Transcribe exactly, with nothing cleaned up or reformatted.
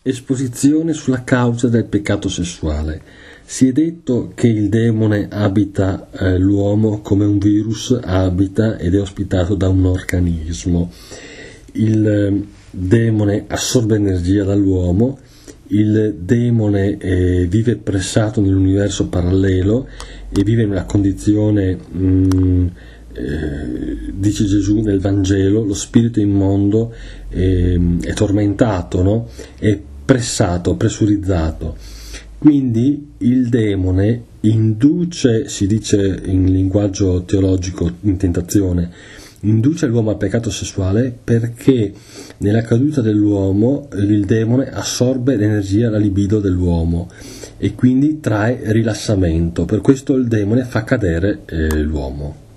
Esposizione sulla causa del peccato sessuale. Si è detto che il demone abita eh, l'uomo come un virus abita ed è ospitato da un organismo. Il eh, demone assorbe energia dall'uomo, il demone eh, vive pressato nell'universo parallelo e vive in una condizione, mh, eh, dice Gesù nel Vangelo, lo spirito immondo eh, è tormentato, no? È pressato, pressurizzato. Quindi il demone induce, si dice in linguaggio teologico, in tentazione, induce l'uomo al peccato sessuale perché nella caduta dell'uomo il demone assorbe l'energia, la libido dell'uomo e quindi trae rilassamento. Per questo il demone fa cadere eh, l'uomo.